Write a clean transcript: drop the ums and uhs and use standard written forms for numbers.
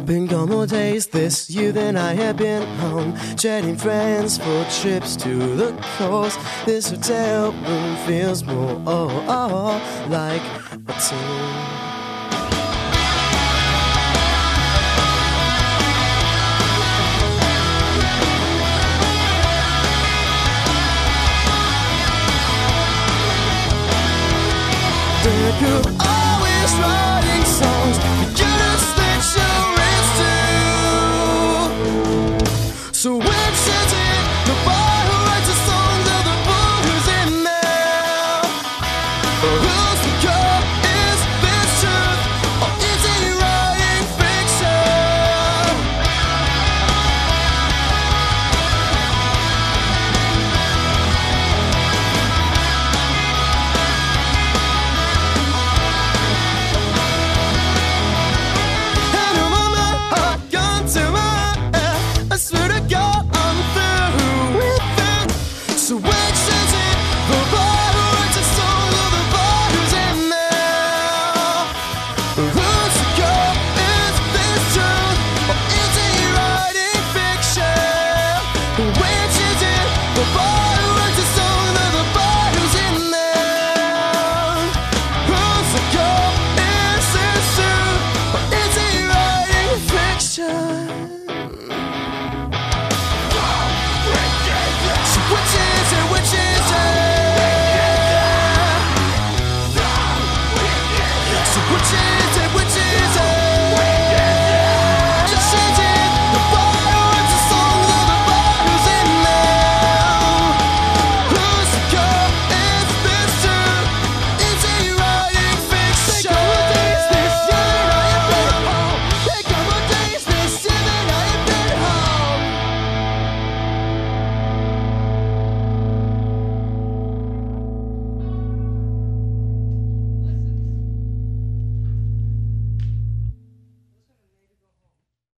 Been gone more days this year than I have been home. Chatting friends for trips to the coast. This hotel room feels more like a tomb.